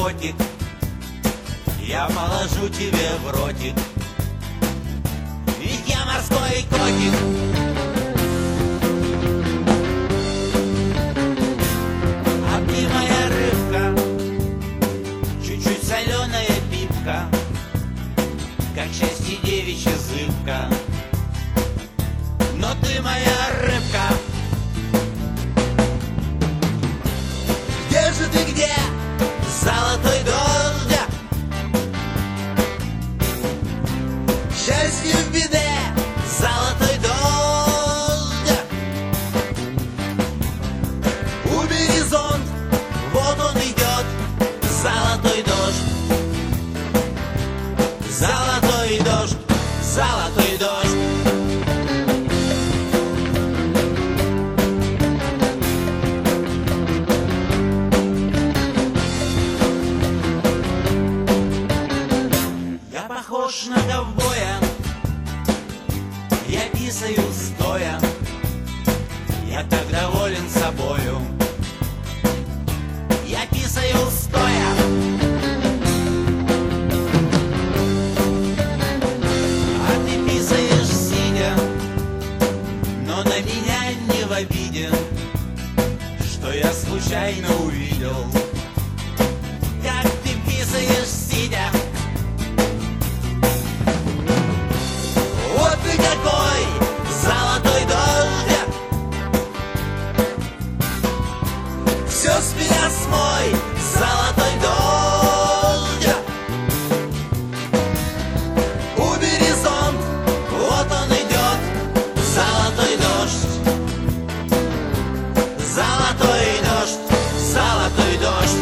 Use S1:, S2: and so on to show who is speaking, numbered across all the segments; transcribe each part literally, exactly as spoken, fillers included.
S1: котик, я положу тебе в ротик, ведь я морской котик. А ты моя рыбка, чуть-чуть соленая пипка, как счастье девичья зыбка. Но ты моя рыбка. Где же ты, где, золотой дождь? Счастье в беде, золотой дождь. Убери зонт, вот он идет, золотой дождь. Золотой дождь, золотой дождь. Похож на ковбоя, я писаю стоя, я так доволен собою, я писаю стоя. А ты писаешь сидя, но на меня не в обиде, что я случайно увидел, как ты писаешь сидя. Вот ты какой, золотой дождь, все с меня смой, золотой дождь. Убери зонт, вот он идет, золотой дождь. Золотой дождь, золотой дождь.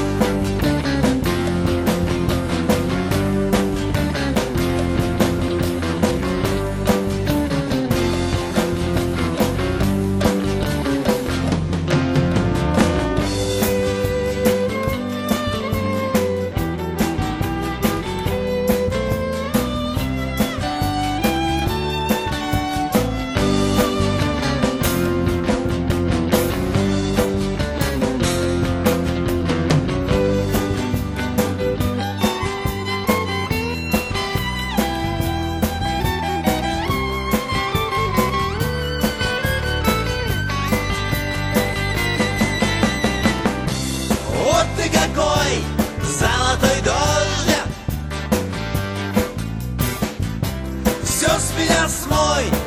S1: Ты какой, золотой дождь, все с меня смой,